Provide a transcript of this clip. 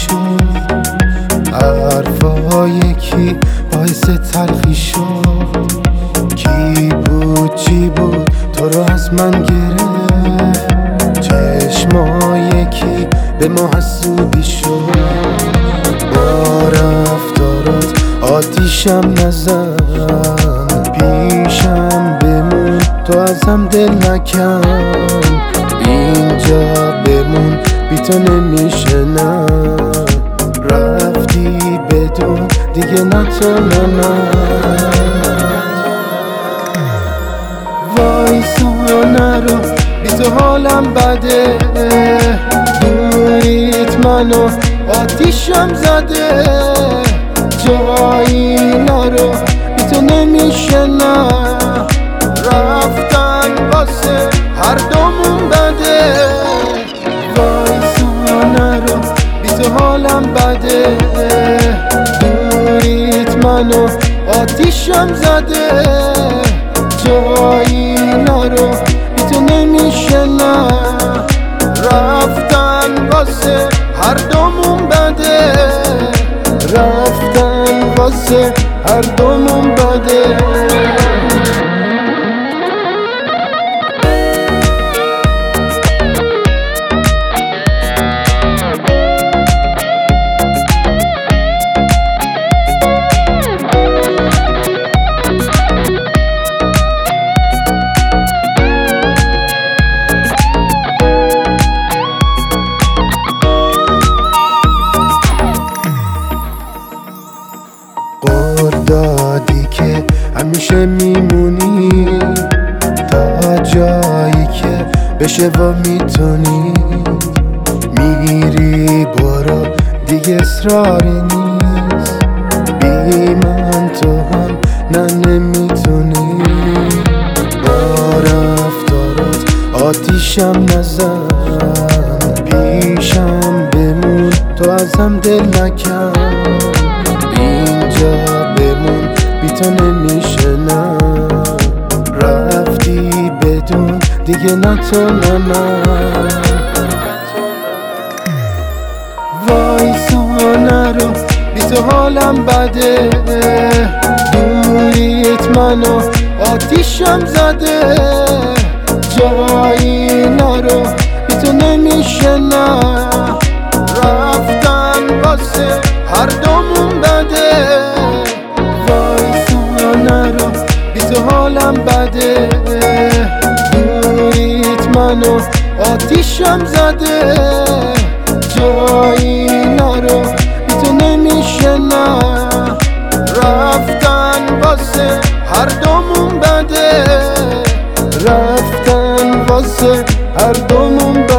شد، حرفای کی باعث تلخی شد. کی بود چی بود تو رو از من گرفت، چشمای کی به ما حسودی شد. با رفتارات آتیشم نزن، پیشم بمون تو ازم دل نکن. اینجا بمون بی تو نمیشه نه، رفتی بدون دیگه نه تو نه. وایسا نرو بی تو حالم بده، دوریت منو آتیشم زده. جایی نرو بی تو نمیشه نه، رفتن واسه هر دومون بده. وایسا نرو بی تو حالم بده، دوریت منو آتیشم زده. جایی نرو بی تو نمیشه نه، رفتن واسه هر دومون بده. رفتن واسه هر دومون بده. دادی که همیشه میمونی تا جایی که بشه و میتونی. میری برو دیگه اصراری نیست، بی من تو هم نه نمیتونی. با رفتارات آتیشم نزن، پیشم بمون تو ازم دل نکن. اینجا بمون بی تو نمیشه نه، رفتی بدون دیگه نه تو نه. وایسا نرو بی تو حالم بده، دوریت منو آتیشم زده. جایی نرو بی تو نمیشه نه، رفتن واسه هر دومون بده. وایسا نرو بی تو حالم بده، دوریت منو آتیشم زده. جایی نرو بی تو نمیشه نه، رفتن واسه هر دومون بده. رفتن واسه هر دومون بده.